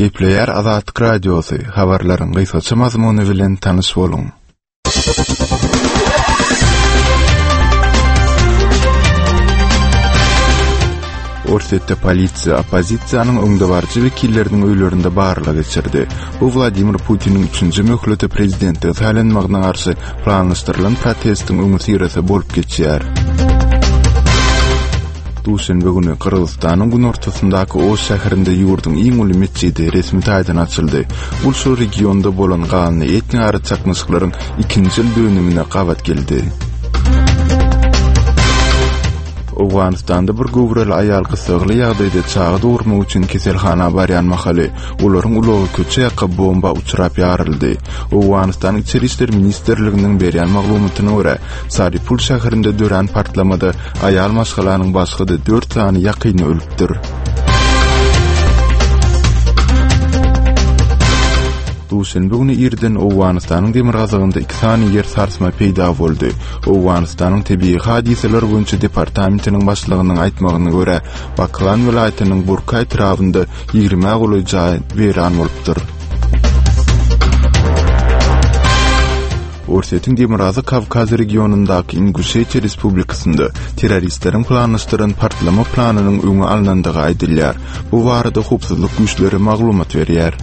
Gepleyer Azatlyk Radiosu habarlaryň gysgaça mazmuny bilen tanış bolun. Orsetde polisiýa opozisiýanyň öňdebarjy wekilleriniň öýlerinde barlyk geçirdi. Bu Vladimir Putiniň 3-nji möhlete prezidenti saýlanmagyna garşy planlaşdyrylan protestiň öňü siresi bolup geçýär. Duşenbe günü Kırgızstanyň gün ortasyndaky Oş şäherinde ýurdun iň uly mescidi resmi taýdan açyldy. Bu şu regionda bolan gany etniň ary çakmyşlyklaryň 2-nji dönümine gabat geldi. Awganistanda bir gowral aýal gysygly ýagdaýda çağı dogurmak üçin keselhana barýan mahaly olaryň ulogy köçe ýaka bomba uçurap ýaryldy. Awganistanyň Içeri işler ministrliginiň berýän maglumatyna görä, Saripul şäherinde dören partlamada aýal maşgalanyň başgada 4 sany ýakyny ölüpdir. Duşenbe günü irden Awganistanyň demir gazagynda 2 sany ýer sarsma peýda boldy. Awganistanyň tebii hadiseler boýunça departamentiniň başlygynyň aýtmagyna görä, Baklan welaýatynyň Burka etrafynda 20 goly jaý weran bolupdyr. Orsetň Demirazy Kavkaz regionundaky Ingusetiýa Respublikasynda terroristleriň planlaşdyran partlama planynyň öňü alnandygy aýdylýar. Bu barada howpsuzlyk güýçleri maglumat berýär.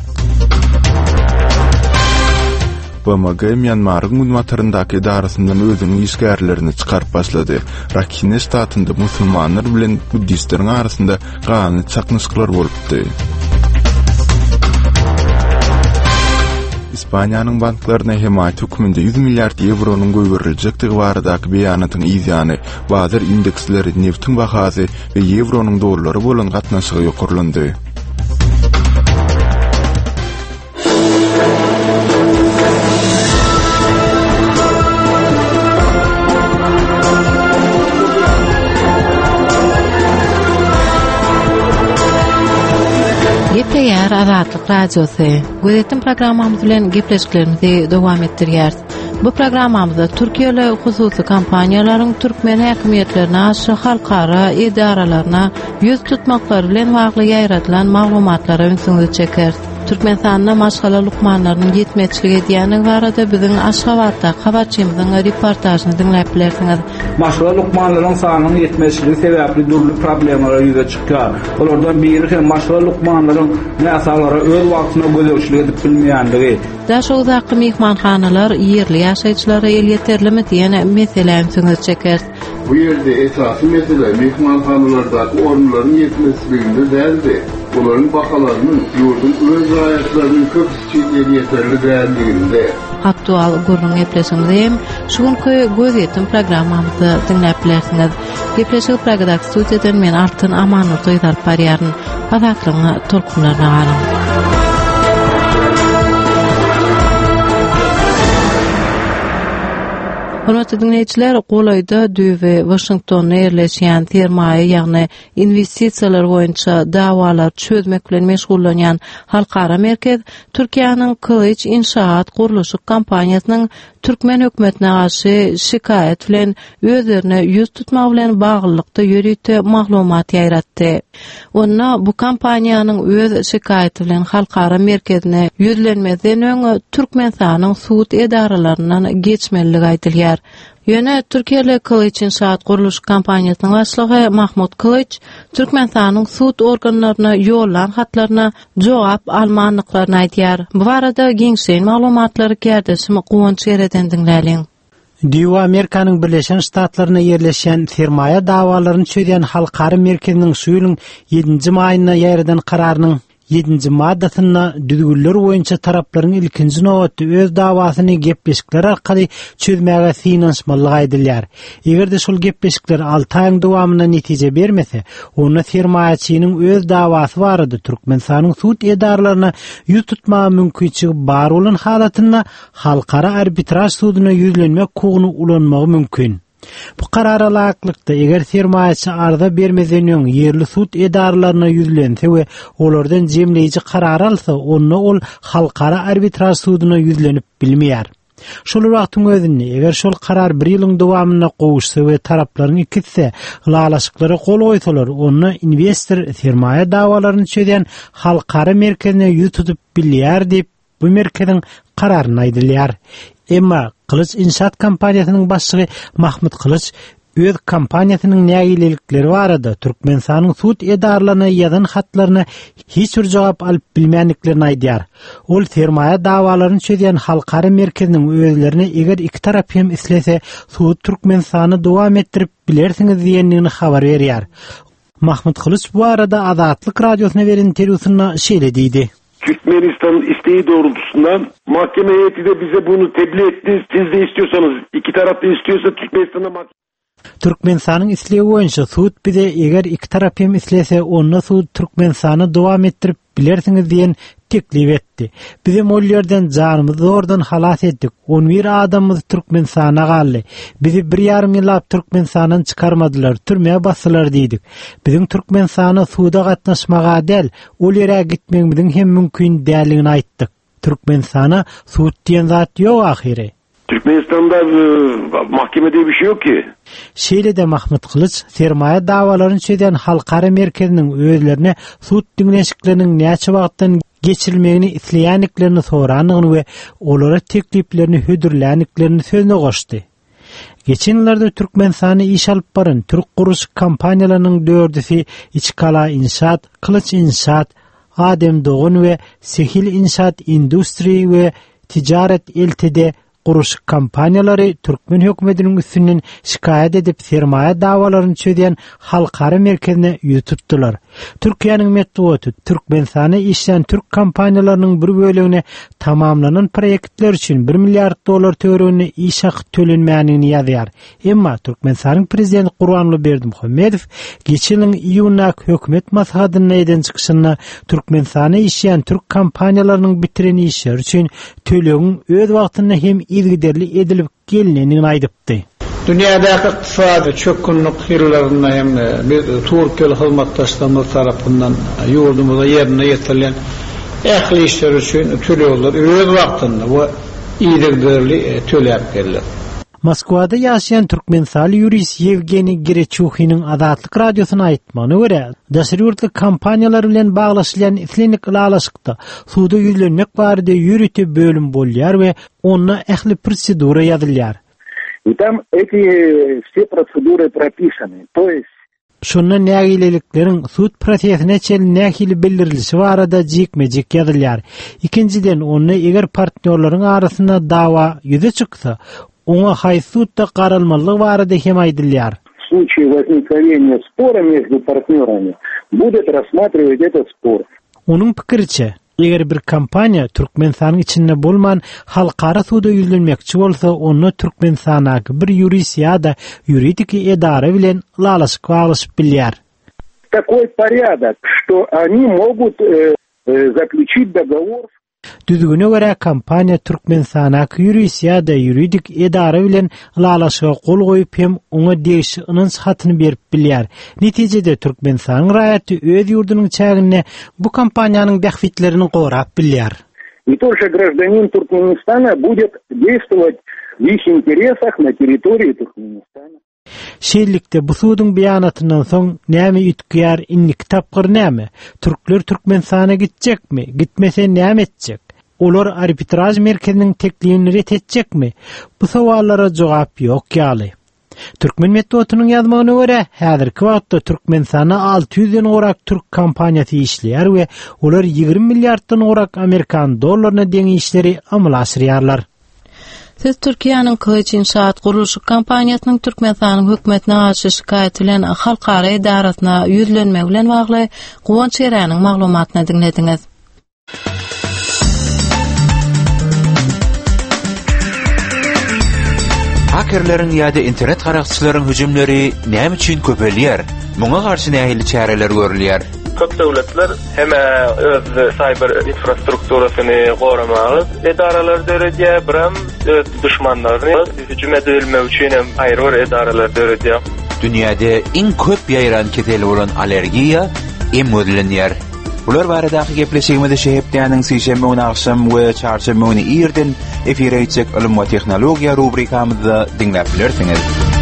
BMG Myanmaryň Münmataryndaky idarasyndan özüniň işgärlerini çykaryp başlady. Rakhine ştatynda musulmanlar bilen buddistleriň arasynda gany çakmyşyklar bolupdy. İspaniýanyň banklaryna himayet höküminde 100 milliard euronyň göwüriljekdigi baradaky beýanatyň izýany, bazar indeksleri, neftiň bahasy we euronyň dollary bolan gatnaşygy ýokurlandy. Gepleyer Azatlyk Radiosu. Gözetim programmamyz bilen gepleşiklerimizi dowam etdirýär. Bu programmamyzda Türkiýeli hususy kompaniýalaryň türkmen häkimetlerine aşy halkara idaralaryna ýüz tutmaklary bilen bagly ýaratylan maglumatlara öňsüňizi çeker. Türkmenistanyň maşgala lukmanlarynyň ýetmeçligi edýäni barada biziň Aşgabatda habarçymyzyň reportažyny dinläp bilersiňiz. Maşgala lukmanlaryň sanynyň ýetmeçligi sebäpli durly problemler ýüze çykýar. Olardan biri maşgala lukmanlaryň näsalara öz wagtyna gözeşlik edip bilmeýändigi. Daş uzakly mehmanhanalar ýerli ýaşaýçylara el ýeterlimi diýen mesele öňsüňizi çeker. Bu ýerde esasy mesele mehmanhanalardaky orunlaryň ýetmeçliginde däldi. Onların bakalarının yurdun öz ayaklarının köpüsçiliği yeterli değerliğinde. Aktual gurrun gepleşimizde şu günkü gözetim programmamyzy dinläp bilersiňiz. Gepleşik programda studiýadan men Altyn Amanur toýdar barýaryn. Azatlygyny tolkunlaryna galyn. Hormatly dinleýijiler, Golayda düýbe Washingtonda ýerleşýän sermaýe ýagny investisiýalar boýunça dawalar çözmek bilen meşgullanýan halkara merkez Türkiýanyň Kılıç İnşaat Guruluşy kompaniýasynyň Türkmen hökümetine garşy şikayet bilen özlerine ýüz tutmak bilen baglylykda ýörükde maglumat ýaratdy. Onda bu kompaniýanyň öz şikayeti bilen halkara merkezine ýüzlenmezden öňe Türkmenistanyň suud edaralarynyň geçmeliligi aýdylýar. Ýöne Türkiýeli Kılıç İnşaat Guruluş kompaniýasynyň başlygy Mahmud Kılıç Türkmenistanyň suud organlaryna ýollan hatlaryna jogap almanlyklaryny aýdýar. Bu barada giňşeň maglumatlary gärdeşim Gowunç Ereden dinläliň. Diýwa Amerikanyň Birleşen Ştatlaryna ýerleşýän sermaýe dawalaryny çözýän halkara merkeziniň şu ýylyň 7-nji maýyna ýaýradan kararynyň 7-nji maddasyna düzgünler boýunça taraplaryň ilkinji nowatda öz dawasyny gepleşikler arkaly çözmäge finansmanlyk aýdylýar. Egerde şol gepleşikler 6 aýyň dowamyna netije bermese, onu sermaýaçynyň öz dawasy barada Türkmenistanyň suud edaralaryna ýüz tutmagy mümkinçiligi bar bolan halatyna halkara arbitraj suudyna ýüzlenmek hukugyny ulanmagy mümkin. Bu karara laýyklykda eger sermaýaçy arda bermezden öň ýerli suud edaralaryna ýüzlense we olardan jemleýici karar alsa, onu ol halkara arbitraj suudyna ýüzlenip bilmeýär. Şol wagtyň özünde eger şol karar 1 ýylyň dowamyna gowuşsa we taraplaryň ikisi lalaşyklary gol goýsalar, onu investor sermaýe dawalaryny çöýen halkara merkezine ýutup bilýär diýip bu merkeziň kararyny aýdylýar. Emma Kılıç İnşaat Kampaniýasynyň başlygy Mahmud Kılıç öz kampaniýasynyň nägilelikleri barada Türkmenistanyň sud edarlaryna ýazan hatlaryna hiç bir jogap alyp bilmänliklerini aýdýar. Ol sermaýe dawalaryny çöýen halkara merkeziniň özlerine eger iki tarap hem islese sud Türkmenistany dowam etdirip bilersiňiz diýendigini habar berýär. Mahmud Kılıç bu arada Azatlyk radiosyna beren interwýusynda şeýle diýdi. Türkmenistan'ın isteği doğrultusundan mahkeme heyeti de bize bunu tebliğ etti. Siz de istiyorsanız, iki taraf da istiyorsa Türkmenistan'a Türkmenistanyň isleýi boýunça sud bize eger iki tarap hem islese onu sud Türkmenistany dowam etdirip bilersiňiz diýen teklip etdi. Bize ol ýerden janymyzy zordan halas etdik. 11 adamymyz Türkmenistana galdy. Bizi 1,5 ýyllap Türkmenistandan çykarmadylar, türmeye basdylar diýdik. Biziň Türkmenistana suda gatnaşmaga däl, ol ýere gitmegimiziň hem mümkin däldigini aýtdyk. Türkmenistana sud diýen zat ýok ahire. Türkmenistan'da mahkeme diye bir şey yok ki. Şeýle de Mahmud Kılıç sermaýe dawalaryny çöýen halkara merkeziniň özlerine sud dinleşikleriniň näçe wagtdan geçirilmegini isleýänliklerini soranyny we olara tekliplerini hödürlänliklerini sözüne goşdy. Geçen ýyllarda Türkmenistany iş alyp baran Türk guruş kampaniýalarynyň dördüsi İçkala İnşaat, Kılıç İnşaat, Adem Doğun we Sehil İnşaat Industri we Ticaret Ltd guruş kampaniýalary Türkmen hökümetiniň üstünden şikayet edip sermaýe dawalaryny çöýen halkara merkezine ýutupdylar. Türkiýanyň metbuaty Türkmenistana işleýän Türk kampaniýalarynyň bir bölegine tamamlanan proýektler üçin $1 milliard töwerine iş haky tölenmänini ýazýar. Emma Türkmenistanyň prezidenti Gurbanly Berdimuhammedow geçen ýylyň iýunna hökümet maslahatyna eden çykyşynda Türkmenistana işleýän Türk kampaniýalarynyň bitiren işler üçin tölegiň öz wagtynda hem ilgiderli edilip gelinenini aýdypdy. Dünyadaky ykdysady çökünlük ýyllarynda hem bir Türkiýe hyzmatdaşlarymyz tarapyndan ýurdumyza ýerine ýetirilen ähli işler üçin töleýärler öz wagtynda we ilgiderli töläp berler. Moskwada ýaşaýan Türkmenistany ýurist Yevgeniy Gerechuhynyň Azatlyk radiosyna aýtmagyna görä, daşary kampaniýalar bilen baglaşylan islenik lalaşykda suda ýüzlenmek barada ýürütip bölüm bolýar we onda ähli prosedura ýazylýar. И там эти все процедуры прописаны. То есть şonda nägileliklerin sud prosesine çel nähili bildirilişi barada jekmejek ýazylýar. İkinciden onu eger partnerlaryň arasynda dawa ýüze çyksa, ona haýsutda garalmalyk barada hem aýdylýar. В случае возникновения спора между партнерами будет рассматривать этот спор. Onun pikirçe, eger bir kampaniýa Türkmenistanyň içinde bolman halkara suda ýüzlenmekçi bolsa, onu Türkmenistanaky bir ýurist ýa-da ýuridik edara bilen lalaşyk baglaşyp bilýär. Такой порядок, что они могут заключить договор. Düzgüne göre kampaniýa Türkmenistanaky ýurist ýa-da ýuridik edara bilen lalaşyga gol goýup hem oňa degişi ynanç hatyny berip bilýär. Netijede Türkmenistanyň raýaty öz ýurdunyň çägine bu kampaniýanyň bähfitlerini gorap bilýär. И тоже гражданин Туркменистана будет действовать в их интересах на территории Туркменистана. Şeýlelikde bu sudyň beýanatyndan soň näme ýetýär inlik tapgyr näme? Türkler Türkmenistana gitjekmi? Gitmese näme etjek? Olar arbitraj merkeziniň teklibini ret etjekmi? Bu sowallara jogap ýok ýaly. Türkmen metbuatynyň ýazmagyna görä, häzirki wagtda Türkmenistana 600-den gorak Türk kampaniýasy işleýär we olar 20 milliarddan gorak Amerikan dollaryna deň işleri amal aşyrýarlar. Siz Türkiýanyň Kılıç İnşaat guruluşy kampaniýasynyň Türkmenistanyň hökümetine garşy şikayet bilen halkara edarasyna ýüzlenmek bilen bagly Guwanç Eräniň maglumatyny dinlediňiz. Hakerlerin ýa-da internet garaççylaryň hüjümleri näme üçin köpelýär? Muňa garşy nähili çäreler görülýär? Köp döwletler hem öz cyber infrastrukturasyny goramagy edaralar döredýär, biram öz düşmanlaryny hüjüm edilmek üçin hem aýry edaralar döredýär. Dünýäde iň köp ýaýran keteli bolan allergiýa emödlenýär. Ular baradaky gepleşigimizde şehipdäniň sişeme akşam we çarşamba güni ýerden efire ýetjek ilim we tehnologiýa rubrikamyzda dinläp bilersiňiz.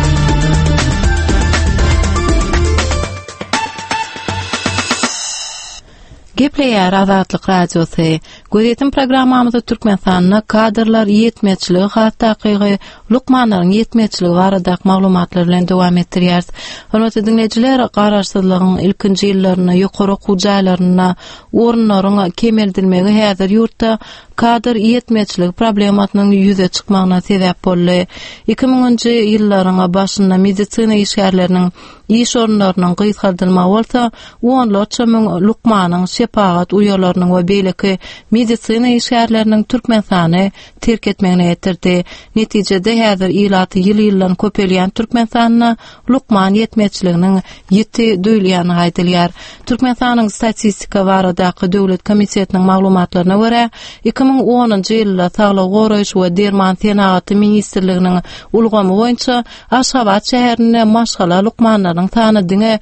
Gepleýär Azatlyk radiosy. Göretim programmamyzda türkmenistanyna kadrlar ýetmeçiligi hatdakygy Lukmanlaryň ýetmeçiligi barada maglumatlar bilen dowam etdirýäris. Hormatly dinleýijiler, garaşsyzlygyň ilkinji ýyllaryna, ýokary okuw jaýlaryna, orunlaryň kemerdilmegi häzir ýurtda kadr ýetmeçiligi problematynyň ýüze çykmagyna sebäp boldy. 2000-nji ýyllaryň başynda medisina işgärleriniň iş orunlarynyň gyýsaldylmagy bolsa, onlarça müň Lukmanyň şepagat uýarlarynyň we beýleki medisina işgärleriniň Türkmenistany terk etmegine ýetirdi. Netijede häzir ýylaty ýyl-ýyldan köpelýän Türkmenistanyna Lukman ýetmeçiliginiň ýeti duýulýany aýdylýar. Türkmenistanyň statistika baradaky döwlet komissiyasiniň maglumatlaryna görä, 2010-njy ýylda Saglyk goraýyş we derman senaty ministrliginiň ulgamy boýunça Aşgabat şäherinde maşgala Lukmanlaryň sany diňe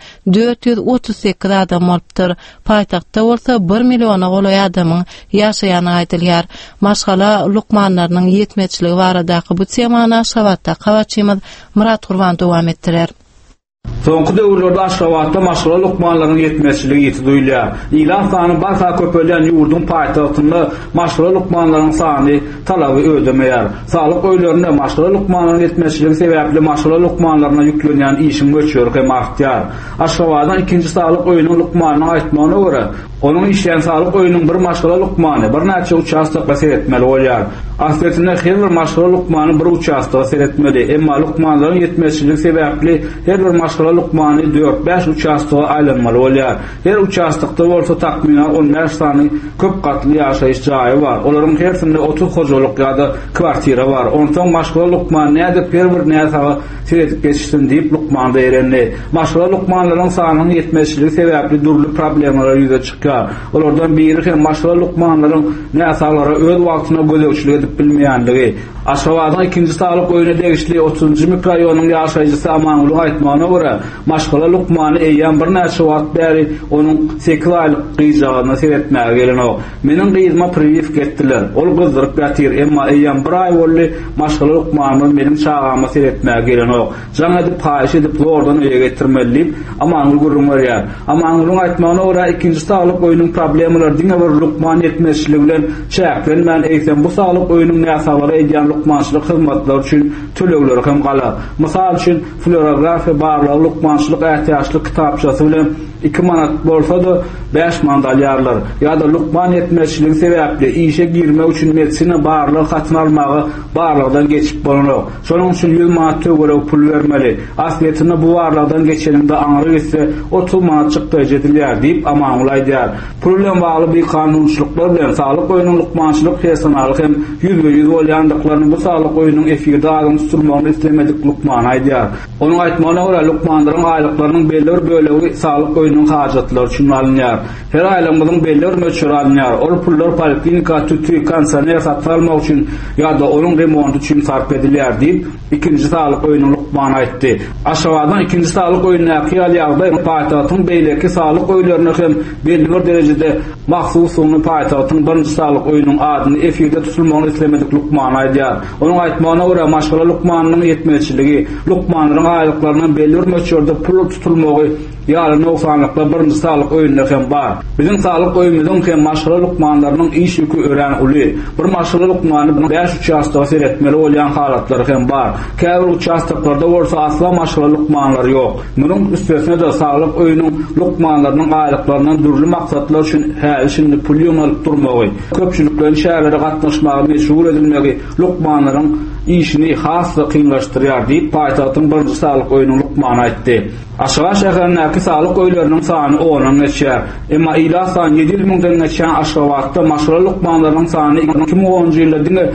438 adam bolupdyr. Paýtagtda bolsa 1 milliona golaý adamyň ýaşaýany aýdylýar. Maşgala Lukmanlarynyň ýetmeçiligi baradaky bu temany Aşgabatda gawaçymyz Murat Gurban dowam etdirer. Soňky döwürlerde Aşgabatda maşgala Lukmanlaryň ýetmeçiligi ýeti duýulýar. Ýylan sany barka köpelýän ýurdun paýtagtynda maşgala Lukmanlaryň sany talaby ödemeýär. Saglyk öýlerinde maşgala Lukmanlaryň ýetmeçiligi sebäpli maşgala Lukmanlaryna ýüklenýän işin möçüri hem artýar. Aşgabatdan ikinji saglyk öýüniň Lukmanyň aýtmagyna görä, onun işleyen saglyk öýüniň bir maşgala Lukmany bir näçe участокda seretmeli bolýar. Aslında her bir maşgala Lukmany bir участокda seretmeli. Emma Lukmanlaryň ýetmeçiligi sebäpli her bir maşgala Lukmany 4-5 участокga aýlanmaly bolýar. Her участокda bolsa takminan 15 sany köp gatly ýaşaýyş jaýy bar. Olaryň hersinde 30 hojalyk ýa-da kwartira bar. Ondan maşgala Lukman näde bir näçe seretip geçişsin diýip Lukman berenli. Maşgala Lukmanlaryň sanynyň ýetmeçiligi sebäpli durly problemler ýüze çykýar. Olardan biri hem maşgala Lukmanlaryň näçalara öz wagtyna gözegçilik edip bilmeýänligi. Aşgabatda ikinji saglyk öýüne degişli 30-njy mikroraýonyň ýaşaýjysy Amangulyň aýtmagyna görä, maşgala Lukmany eýýän bir näçe wagt bäri onuň 8 aýlyk gyýjagyna seretmäge gelenok. Meniň gyýyma priv getdiler. Ol gyzdyryp ýatyr, emma eýýän bir aý boldy maşgala Lukmany meniň çağama seretmäge gelenok. Jaňa edip paýş edip zordan öýe getirmeliyip Amanguly gurulýar. Amangulyň aýtmagyna görä ikinji saglyk öýüniň problemleri diňe bir Lukman ýetmeçiligi bilen çäklenmän eýsem bu saglyk öýüniň näçalara eýýän Lukmançylyk hyzmatlar üçin tölegleri hem galar. Mysal üçin floragrafiýa barlyk Lukmançylyk ähtiýaçlyk kitapçasy bilen 2 manat bolsa-da 5 manat alýarlar. Ýa-da Lukman ýetmeçiligi sebäpli işe girmek üçin medisina barlyk hatyn almagy barlykdan geçip bolanok. Şonuň üçin 100 manat töwerek pul bermeli. Aslında bu barlykdan geçeninde aňry getse 30 manat çykdyjy edilýär diýip Amanguly aýdýar. Problem bagly bir kanunçylyklar bilen saglyk öýüniň Lukmançylyk personaly hem 100% bolýandyklaryny bu saglyk öýüniň efirde agyny sürmäni islemedik Lukman aýdýar. Onuň aýtmagyna görä Lukmanlaryň aýlyklarynyň belli bir bölegi saglyk öýüniň hajatlary üçin alınýar. Her aýlymyň belli bir möçür alınýar. Ol pullar poliklinika, tütü, kanser satyn almak üçin ýa-da onuň remonty üçin sarf edilýär diýip ikinji saglyk öýüniň Lukman aýtdy. Aşgabatdan ikinji saglyk öýüniň ýaly ýagdaý paýtagtyň beýleki saglyk öýlerini hem belli bir derejede mahsus ony paýtagtyň birinji saglyk öýüniň adyny efirde tutulmagyny islemedik Lukman aýdýar. Onuň aýtmagyna görä maşgala Lukmanyň ýetmeçiligi, Lukmanlaryň aýlyklarynyň belli bir möçürde pul tutulmagy ýa-da noksanlyklar birinji saglyk öýünde hem bar. Biziň saglyk öýümizden hem maşgala Lukmanlarynyň iş ýükü ören uly. Bir maşgala Lukmany 5 участокda seretmeli bolýan halatlary hem bar. Käbir участокlarda bolsa asla maşgala Lukmanlary ýok. Munyň üstesine de saglyk öýüniň Lukmanlarynyň aýlyklarynyň durly maksatlar üçin häzir şimdi pul ýönelik durmagy, köpçüliklerin şäherlere gatnaşmagy meşgul edilmegi Lukmanlaryň işini hasly kynlaşdyrýar diýip paýtagtyň birinji saglyk öýüniň Lukman aýtdy. Aşgabat şäherindäki saglyk öýleriniň sany 10-dan geçýär. Emma ýyla sany 700 000-dan geçýän Aşgabatda maşgala Lukmanlaryň sany 2010-njy ýylda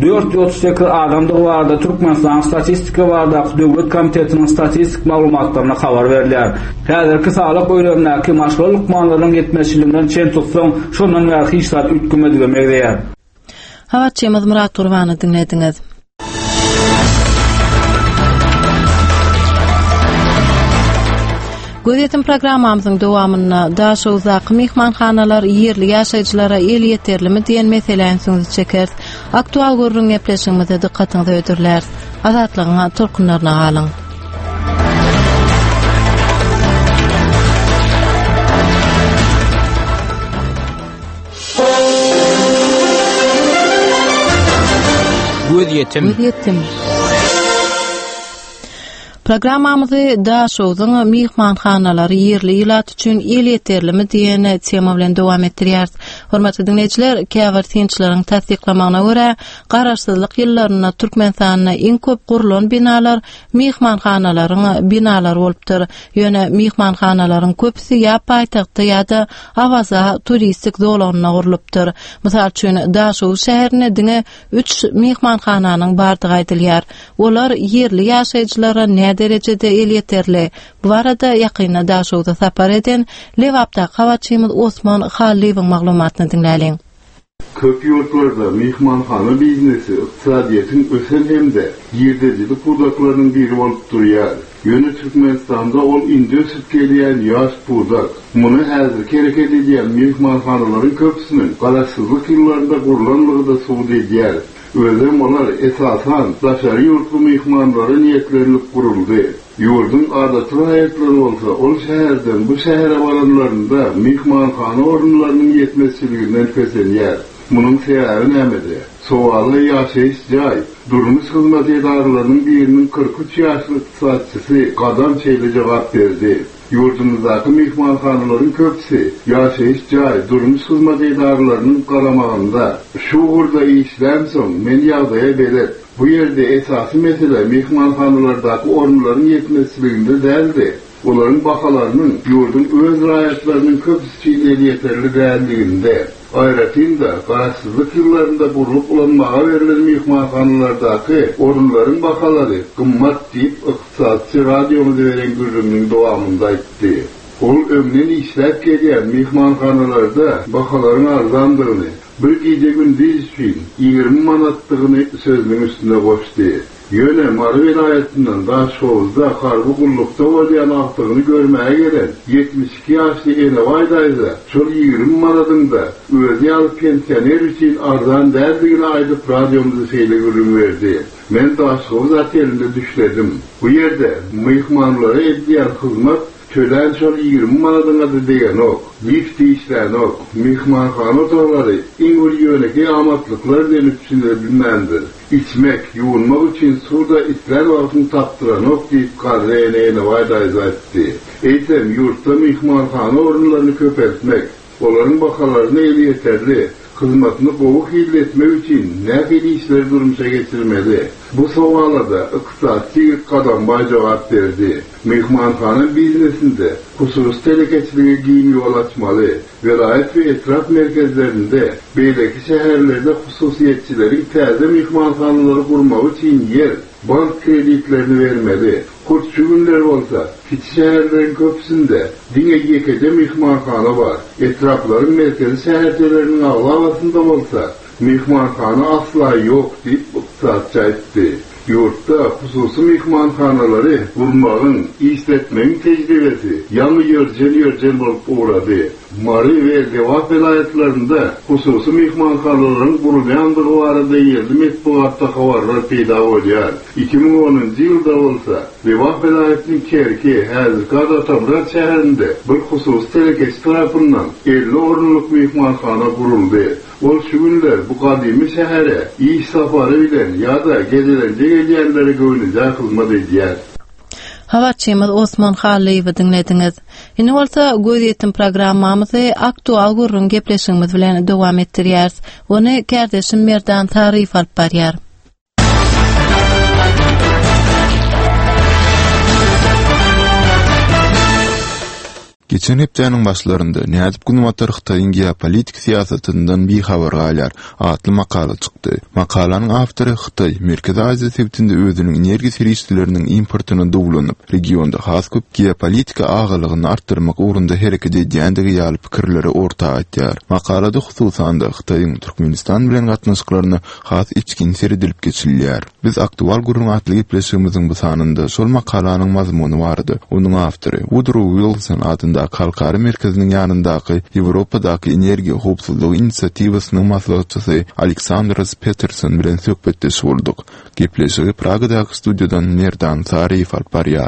438 adamdy barda Türkmenistan statistika barda döwlet komitetiniň statistik maglumatlaryna habar berilýär. Häzirki saglyk öýlerindäki maşgala Lukmanlaryň ýetmeçiliginden çen tutsaň şondan bäri hiç zat ütgümedi megdeýär. Hawaçymyz Murat Gurbany dinlediňiz. Gözetim programmamyzyň dowamyna daşa uzak mehmanhanalar ýerli ýaşaýjylara el ýeterlimi diýen meseleň söňüni çekers. Aktual görüň gepleşigimizde dikkatyňyzy ödürler. Azatlygyňa turkunlaryna galyň. Gözetim. Programmamyzy daşowyň mehmanhanalary ýerli ýylat üçin el ýeterlimi diýen tema bilen dowam etdirýär. Hormatly dinleýijiler, käbir tinçleriň tasdiklamagyna görä, garaşsyzlyk ýyllaryna Türkmenistanyna iň köp gurulan binalar mehmanhanalaryň binalary bolupdyr. Ýöne mehmanhanalaryň köpüsi ýa paýtagtda ýa-da awaza turistik zolanyna gurulupdyr. Mysal üçin Daşow şäherine diňe 3 mehmanhananyň bardygy aýdylýar. Olar ýerli ýaşaýjylara derecede el yeterli. Bu arada ýakynda Daşowda sapar eden Lewapda hawaçymyz Osman Halliýewiň maglumatyny dinläliň. Köp ýurtlarda mehmanhana biznesi iqtisadiýetin ösen hemde ýerdecilik budaklarynyň biri bolup durýar. Ýöne Türkmenistanda ol indi ösüp gelýän ýaş budak. Muny häzir kereket edýän mehmanhanalaryň köpüsiniň garaşsyzlyk ýyllarynda gurulanlygy da suwd edýär. Özüm olar esasan daşary ýurtly mehmanlary niýetlenip guruldy. Ýurdun adaty haýatlary bolsa, ol şäherden bu şähere baranlarynda mehmanhana orunlarynyň ýetmezçiliginden kesenýär. Munyň sebäbi nämedir? Sowaly ýaşaýyş jaý. Durmuş hyzmat edaralarynyň biriniň 43 ýaşly iqtisadçysy Gadam çeýle jogap berdi. Yurdumuzdaky mehmanhanalaryň köpüsi ýaşaýyş jaý, durmuş hyzmat edaralarynyň garamagynda. Şu gurda işlem soň men ýagdaýa belet. Bu ýerde esasy mesele mehmanhanalardaky orunlaryň ýetmezçiliginde däldi. Olaryň bahalarynyň ýurdun öz raýatlarynyň köpüsi üçin ýeterli däldiginde. Aýratynda garaşsyzlyk ýyllarynda burulup ulanmaga berilen mehmanhanalardaky orunlaryň bahalary gymmat diýip ykdysadçy radiomuza beren gürrümniň dowamynda aýtdy. Ol ömnen işläp gelýän mehmanhanalarda bahalaryň arzandygyny, bir gece gündüz üçin 20 manatdygyny sözüniň üstüne goşdy. Ýöne Mary vilayatyndan Daşowda harby gullukda bolýan aktygyny görmäge gelen 72 ýaşly Enewaýdaýda şol 20 manatynda özi alyp pensioner üçin arzan däldigini aýdyp radiomuza şeýle gürrüm berdi. Men Daşow zaterinde düşledim. Bu ýerde mehmanlara edýän hyzmat tölen şol 20 manatyna degen ok. Lifti işlän ok. Mehmanhana otaklary iňur ýöneki amatlyklar denip düşünilmändir. İçmek, yuwunmak üçin suda itler wagtyny tapdyran ok diýip garrene Enewaýdaý aýtdy. Eýsem ýurtda mehmanhana orunlaryny köpeltmek, olaryň bahalaryny el ýeterli, hyzmatyny gowuk hilletmek üçin näme işler durmuşa geçirmeli? Bu sowalarda ykdysaty Gadambaý jogap berdi. Mehmanhana biznesinde hususy telekeçiligi giň ýol açmaly. Vilayet we etraf merkezlerinde, beýleki şäherlerde hususiýetçileriň täze mehmanhanalary gurmak üçin ýer, bank kreditlerini vermeli. Kurtçu günler bolsa, kiçik şäherleriň köpüsinde diňe ýekede mehmanhana bar. Etraflaryň merkezi şäherleriniň awlawasynda bolsa, mehmanhana asla ýok diýip ykdysaçy aýtdy. Ýurtda hususy mehmanhanalary gurmagyň, işletmegiň tejribesi ýaly ýörjen bolup uğrady. Mary we Lewap vilayatlarynda hususy mehmanhanalaryň gurulýandygy barada ýerli medeniýetde habarlar peýda bolýar. 2010-njy ýylda bolsa, Lewap vilayatynyň Kerki, häzirki Adatamrat şäherinde bir hususy telekeç tarapyndan 50 orunluk mehmanhana guruldy. Ol şu günler bu kadymy şähere iş sapary bilen ýa-da gezelenje gelýänlere göwnüjä hyzmat edýär. Hawaçymyz Osman Halliýewi dinlediňiz. Indi bolsa gözetim programmamyzy aktual görüň gepleşigimiz bilen dowam etdirýär. Ony kardeşim Merdan tarif alyp barýar. Geçen hepdenin başlarında Näzip Günwatar Xitayň geopolitik siyasatyndan bir habar galýar atly makala çykdy. Makalanyň awtory Xitay Merkezi Aziýa sebitinde özüniň energi serişçileriniň importyny dowlanyp, regionda has köp geopolitika agylygyny artdyrmak ugrunda hereket edýändigi ýaly pikirleri ortaga atýar. Makalada hususan da Xitayň Türkmenistan bilen gatnaşyklaryny has içkin seredilip geçilýär. Biz aktual gurrun atly gepleşigimiziň bu sanynda şol makalanyň mazmuny bardy. Onuň awtory Woodrow Wilson adynda Halkary merkeziniň ýanyndaky Ýewropadaky energiýa howpsuzlygy inisiatiwasynyň maslahatçysy Aleksandr Peterson bilen söhbetdeşip bolduk. Gepleşigi Pragadaky studiýadan Merdan Sariýew alyp barýar.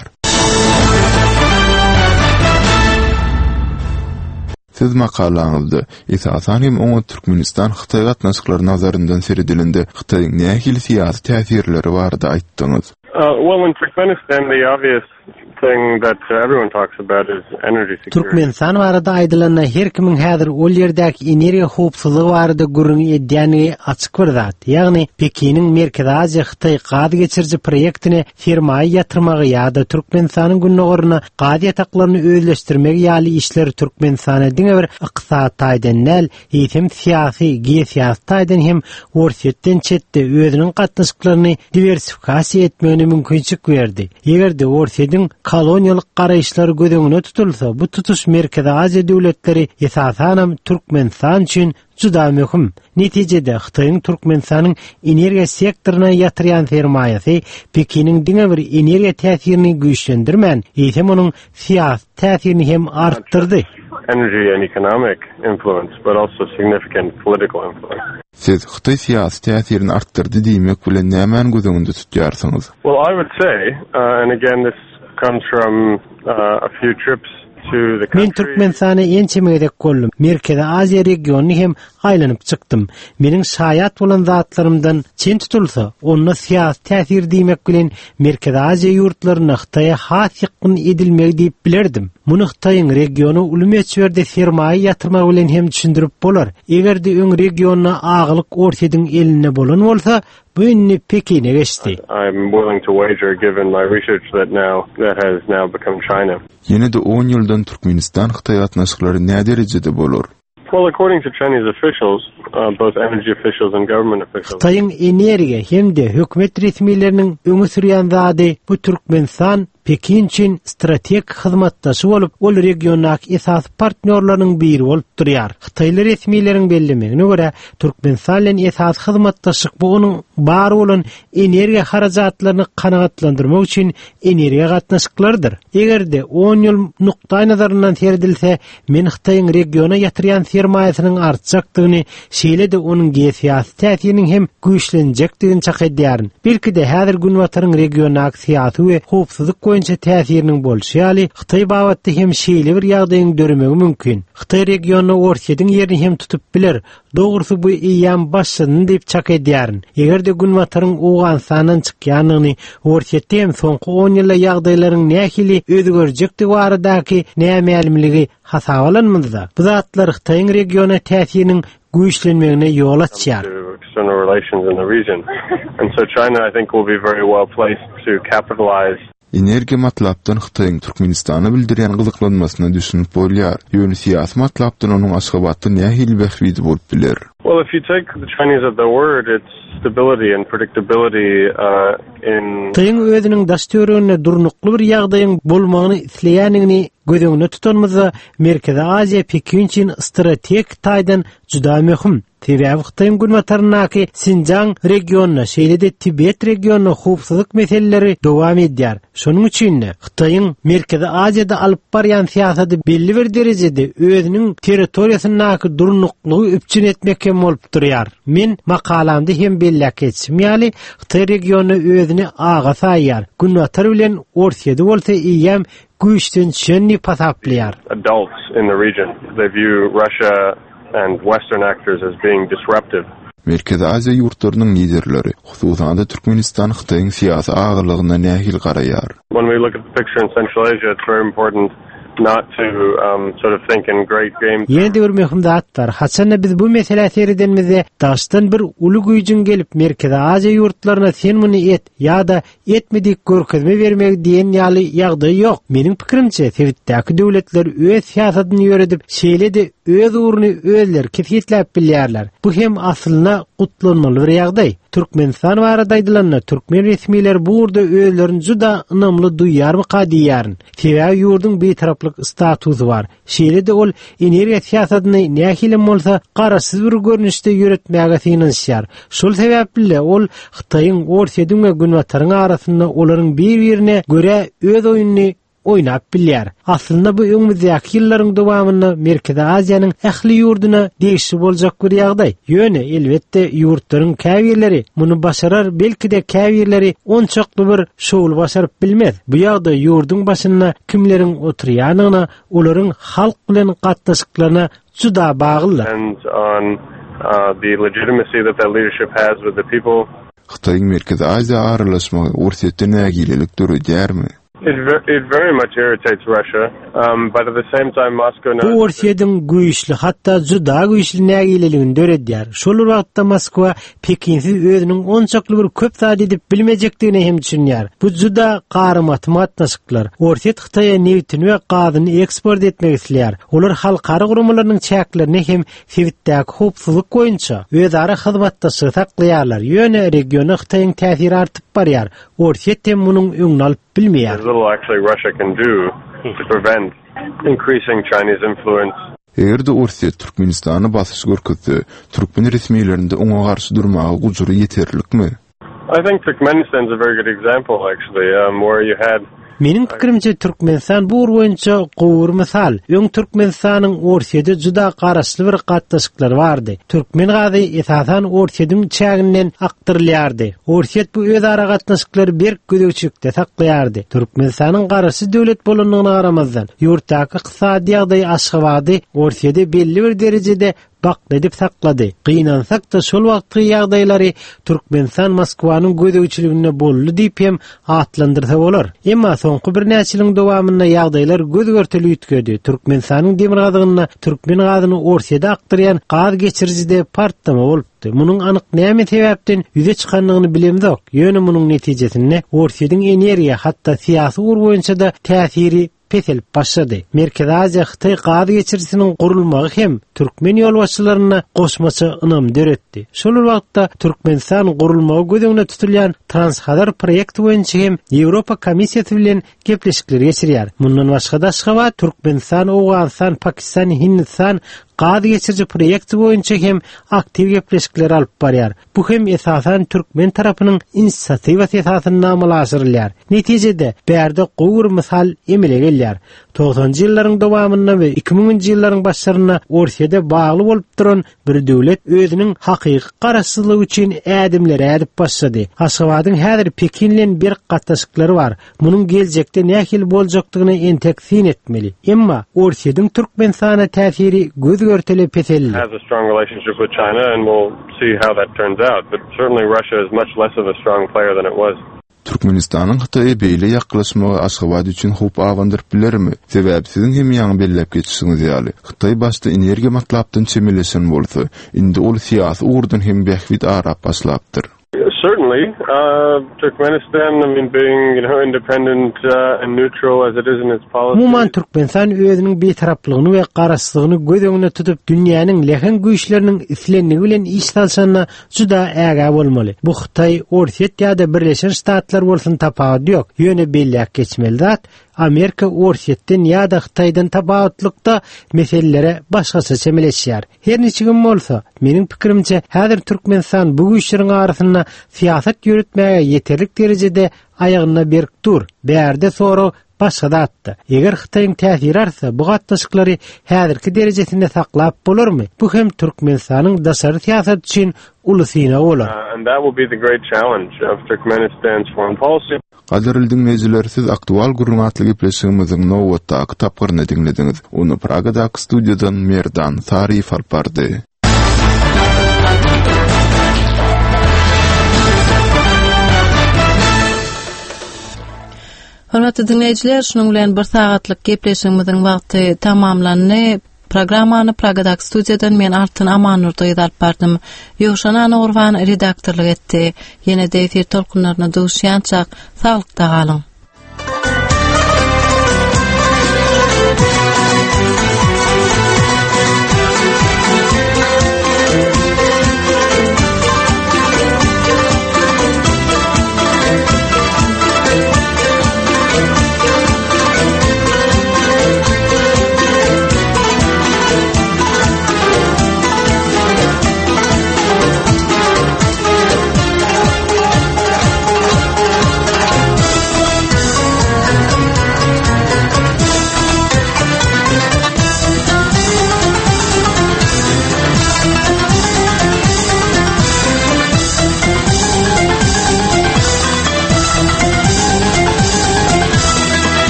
Siz makalaňyzda esasan hem oňa Türkmenistan Xitay gatnaşyklary nazaryndan seredilende Xitaýyň nähili syýasy täsirleri bardy aýtdyňyz. Well, in Turkmenistan, the obvious thing that everyone talks about is energy security. Türkmenistan barada aýdylanna her kimin häzir ol ýerdäki energiýa howpsuzlygy barada gurrun edýäni açyk bir zat. Ýagny Pekiniň Merkezi Aziýa Xitay gaz geçirji proýektine firmaýa ýatyrmagy ýa-da Türkmenistanyň günnägörüne gaz ýataklaryny özleşdirmegi ýaly işleri Türkmenistana diňe bir ykdysat taýdanal, ýetim syýasy, geosiýasat taýdan hem orsetden çetde özüniň gatnaşyklaryny diversifikasiýa etmegine mümkinçilik berdi. Egerde orsetdiň koloniýalyk garaýşlary gödeňine tutulsa, bu tutuş Merkezi Aziýa döwletleri esasanam Türkmenistan üçin juda möhüm. Netijede Xitayň Türkmenistanyň energiýa sektoryna ýatyrýan sermaýasy Pekiniň diňe bir energiýa täsirini güýçlendirmän, ýetim onuň syýasy täsirini hem artdyrdy. Energy and economic influence, but also significant political influence. Siz Xitay syýasy täsirini artdyrdy diýmek bilen nämäni gözeňinde tutýarsyňyz? Well, I would say, and again this comes from a few trips to the country. Men Türkmenistana ençemegedek gollum. Merkezi Aziýa regionuny hem aýlanyp çykdym. Meniň şaýat bolan zatlarymdan çen tutulsa, onda syýasy täsir diýmek bilen Merkezi Aziýa ýurtlaryna Xitaýa has ýakyn edilmegi diýip bilerdim. Muny Xitaýyň regiony ulumetswerde sermaýa ýatyrmak bilen hem düşündirip bolar. Egerde öň regionuna agylyk ortadyn eline bolan bolsa, bu inni Pekin'e geçti. I'm willing to wager, given my research, that has now become China. Yine de 10 ýyldan Türkmenistan Xitay gatnaşyklary näde derejede bolar? Well, according to Chinese officials, both energy officials and government officials. Xitaýyň energiýa hem de hökümet resmiýetleriniň öňe sürýän zady bu Türkmenistan Pekin için strategik hyzmatdaşy bolup, ol regiondaky esas partnerlarynyň biri bolup durýar. Xitayly resmiýetleriň bellemegine görä, Türkmenistan bilen esas hyzmatdaşyk bu onuň bar bolan energiýa harajatlaryny kanagatlandyrmak üçin energiýa gatnaşyklardyr. Egerde 10 ýyl nukdaý nazaryndan seredilse, men Xitaýyň regiona ýatyrýan sermaýasynyň artjakdygyny, şeýle de onuň geosiýasy täsiriniň hem güýçlenjekdigini çak edýärin. Belki de häzir Günwataryň regionaky syýasy we howpsuzlyk boýunça täsiriniň bolşy ýaly Xitay babatda hem şeýle bir ýagdaýyň dörmegi mümkin. Xitay regiony ortadyň ýerini hem tutup biler. Dogrusy bu ýan başlygyny diýip çak edýärin. Egerde Günwataryň Owganstandan çykýanyny, ortady hem soňky 10 ýylda ýagdaýlaryň nähili özgörjekdigi baradaky nämeýälmiligi hasap alınmyzda. Bu zatlar Xitaýyň regiona täsiriniň güýçlenmegine ýol açýar. External relations in the region. And so China, I think, will be very well placed to capitalize. Energiýa matlapdan Xitaýyň Türkmenistana bildirýän gyzyklanmasyna düşünip bolýar. Ýöne syýasy matlapdan onuň aşgabaty nähili bähbidi bolup biler. Well, if you take the Chinese at their word, it's stability and predictability in... Xitaýyň özüniň daşdörüne durnukly bir ýagdaýyň bolmagyny isleýänini gözeňine tutanmyza, Merkezi Aziýa Pekin üçin strategik taýdan juda möhüm. Sebäbi Xitaýyň Günwatarynaky Xinjiang regionuna, şeýle de Tibet regionuna howpsuzlyk meseleleri dowam edýär. Şonuň üçin Xitaýyň Merkezi Aziýada alyp barýan syýasaty belli bir derejede özüniň territoriýasyny durnuklygy üpçün etmekle bolup durýar. Men makalamda hem belläk etdim, ýaly Xitay regiony özüni aga saýýar. Günwatar bilen ortada bolsa ýem güýçden şenni pasaplaýar. Adults in the region, they view Russia and Western actors as being disruptive. Merkezi Aziýa ýurtlarynyň liderleri, hususan da Türkmenistan Xitaýyň syýasy agylygyna nähili garaýar. When we look at the picture in Central Asia, it's very important not to sort of think in great games. Yeni bir mehimde atlar. Hasanna biz bu mesele seridenmizde daştan bir ulu güýjün gelip Merkezi Aziýa ýurtlaryna sen muny et ýa-da etmedik görkezme bermek diýen ýaly ýagdaý ýok. Meniň pikirimçe Sewitdäki döwletler öz siýasatyny ýöredip, şeýledi öz uğrunu özler kefiýetläp bilýärler. Bu hem aslyna gutlanmaly bir ýagdaý. Türkmenistan baradaýdylanna türkmen resmiler bu urda özlerini juda ynamly duýýarmy diýýärin. Sebäbi ýurdun betaraplyk statusy bar. Şeýle de ol energiýa siýasatyny nähilem bolsa garaşsyz bir görnüşde ýöretmäge synysýar. Şol sebäple ol Hytaýyň Orsiýa we Günwataryň arasynda olaryň bir-birine göre öz oýunyny oynap bilýär. Aslynda bu öňümizde ýyllaryň dowamyny Merkezi Aziýanyň ähli ýurduna değişik boljak bir ýagdaý. Ýöne elbetde ýurtlaryň käbirleri muny başarar, belki de käbirleri onçakly bir şoul başaryp bilmez. Bu ýagdaý ýurdun başyna kimleriň oturýanyna, olaryň halk bilen gatnaşyklaryna juda baglydyr. And on the legitimacy that leadership has with the people. Hytaýyň Merkezi Aziýa aralaşmagy Orsiýetde nägilelik döredýärmi? It very much irritates Russia, but at the same time Moscow knows. Bu Orsiýadyň güýçli, hatda juda güýçli nägileligini döredýär. Şol wagtda Moskwa Pekinsiz özüniň onçakly bir köp zat edip bilmejekdigini hem düşünýär. Bu juda garamat matnaşyklar. Orsiýet Hytaýa newtini we gazyny eksport etmek isleýär. Olar halkara gurumlarynyň çäklerini hem Sewitdäki howpsuzlyk boýunça özara hyzmatdaşyk saklaýarlar. Ýöne regiona Hytaýyň täsiri artyp barýar. Orsiýet hem munyň öňüni alyp bilmeýär. Little actually Russia can do to prevent increasing Chinese influence. Eger de Orsiýet Türkmenistany basyş görkezse, türkmen resmiýetlerinde oňa garşy durmagy gujury ýeterlikmi? I think Turkmenistan is a very good example actually, where you had Meniň pikirimçe Türkmenistan bu boýunça gowur misal. Öň Türkmenistanyň Orsiýada juda garaşly bir gatnaşyklar bardy. Türkmen gazy esasan Orsiýadyň çäginden aktyrylýardy. Orsiýet bu özara gatnaşyklary bir gödökçükde saklaýardy. Türkmenistanyň garaşy döwlet bolanyna garamazdan ýurtdaky ykdysady ýagdaý aşgabady Orsiýada belli bir derejede edip saklady. Gynansak da şol wagtky ýagdaýlary Türkmenistan Moskwanyň gödökçiligine boldy diýip hem atlandyrsa bolar. Emma soňky bir näçe ýylyň dowamynda ýagdaýlar gözgörteli ýitgedi. Türkmenistanyň demir gazygyna türkmen gazyny Orsiýada aktyrýan gaz geçirjide partlama bolupdy. Munyň anyk näme sebäpden ýüze çykanlygyny bilemzok. Ýöne munyň netijesinde Orsiýadyň energiýa hatda syýasy ur boýunça da täsiri petel başladı. Merkezi Aziýa Hytaý gaz geçirjisiniň gurulmagy hem türkmen ýolbaşçylaryna goşmaça ynam döretdi. Şol wagtda Türkmenistan gurulmagy gözüňde tutulýan Transhadar proýekti boýunça hem Ýewropa Komissiýasy bilen gepleşikler geçirýär. Mundan başga da Aşgabat, Türkmenistan, Owganistan, Pakistan, Hindistan gaz geçirji proýekti boýunça hem aktiv gepleşikler alyp barýar. Bu hem esasan türkmen tarapynyň inisiatiwasy esasyna amalaşdyrylýar. Netijede bärde gowur misal emele gelýär. 90-njy ýyllaryň dowamynda we 2000-njy ýyllaryň başlaryna Orsiýada bagly bolup duran bir döwlet özüniň hakyky garaşsyzlygy üçin ädimler edip başlady. Aşgabatyň häzir Pekin bilen bir gatnaşyklary bar. Munyň geljekde nähil boljakdygyny entek syn etmeli. Emma Orsiýadyň Türkmenistana täsiri gözgörteli petelli. Has a strong relationship with China and we'll see how that turns out. But certainly Russia is much less of a strong player than it was. Türkmenistanyň Hytaýa beýle ýaklaşmagy Aşgabat üçin howp awandyryp bilermi? Sebäbi siziň hem ýaňy bellep geçişiňiz ýaly. Hytaý başda energiýa matlapdan çemeleşen bolsa, indi ol syýasy urdan hem bähwit arap başlapdyr. Certainly, Turkmenistan, being independent and neutral as it is in its policy. Muman Türkmenistan özüniň betaraplygyny we garaşsyzlygyny göz öňüne tutup dünýäniň lehen güýçleriniň islenligi bilen iş salşanyna juda ägä bolmaly. Bu Hytaý, Orsiýet ýa-da Birleşen Ştatlar bolsun tapagy ýok. Ýöne belläk geçmeli zat. Amerika Orsiýetden ýa-da Hytaýdan tapawatlykda meselelere başgaça çemeleşýär. Her neçe gün bolsa, meniň pikirimçe, häzir Türkmenistan bu güýçleriň arasyna siýasat ýöretmäge ýeterlik derejede aýagyna berk dur. Bärde soro başga da atdy. Eger Hytaýyň täsiri artsa, bu gatnaşyklary häzirki derejesinde saklap bolarmy? Bu hem Türkmenistanyň daşary siýasat üçin ulysyna bolar. And that will be the great challenge of Turkmenistan's foreign policy. Gaderli dinleyijiler, siz aktual gurulmatly gepleşigimiziň nowatdaky tapgyryny dinlediňiz. Onu Pragadaky studiýadan Merdan Sarif alyp bardy. Hörmetli dinleyijiler, şunun bilen bir sagatlyk gepleşigimiziň wagty tamamlandy. Programmany Pragadak studiýadan men Artyn Amanur doýdap bardym. Ýoşan Urban redaktorlyk etdi. Ýene de efir tolkunlaryna duşýançak saglykda galyň.